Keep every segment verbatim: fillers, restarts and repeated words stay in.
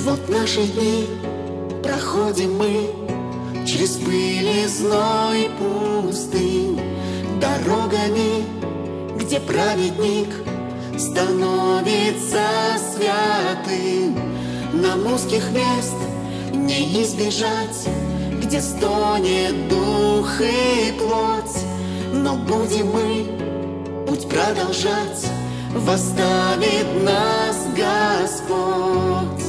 Вот наши дни проходим мы через пыль и зной пустынь, дорогами, где праведник становится святым. Нам узких мест не избежать, где стонет дух и плоть, но будем мы путь продолжать, восставит нас Господь.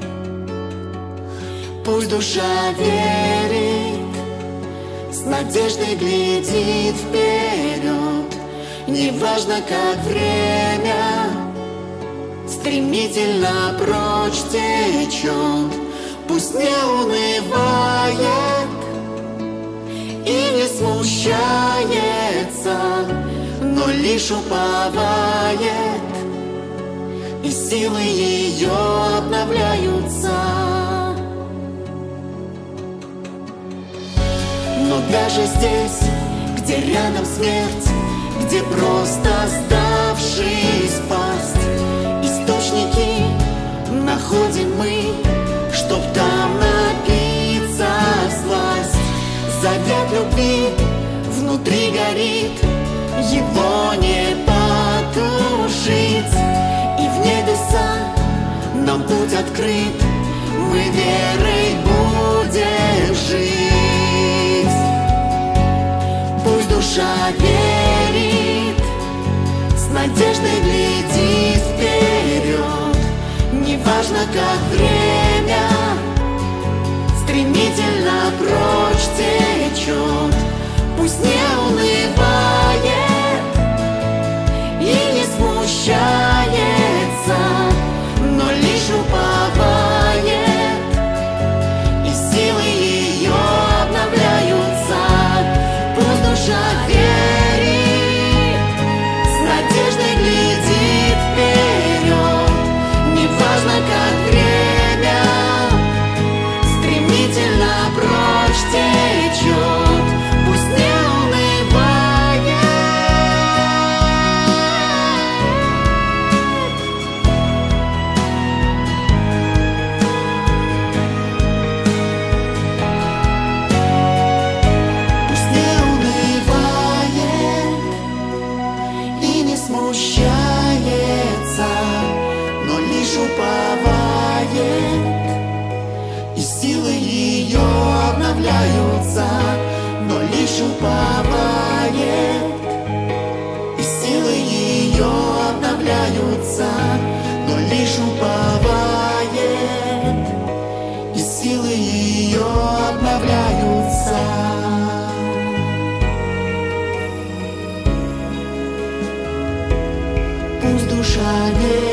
Пусть душа верит, с надеждой глядит вперед, неважно, как время стремительно прочь течет. Пусть не унывает и не смущается, но лишь уповает, и силы ее обновляются. Но даже здесь, где рядом смерть, где просто сдавшись пасть, источники находим мы, чтоб там напиться всласть. Завет любви внутри горит, его не потушить, и в небеса нам путь открыт, мы верой будем жить. Пусть душа верит, с надеждой глядит вперед, неважно, как время стремительно прочь течет. Пусть не унывает и не смущается, но лишь уповает, и силы ее обновляются. Пусть душа верит, с надеждой глядит вперед, неважно, как время стремительно прочь течет. Пусть не унывает Пусть не унывает и не смущается, но лишь уповает, и силы ее обновляются. Но лишь уповает, и силы ее обновляются. Но лишь уповает, и силы ее обновляются. Пусть душа верит,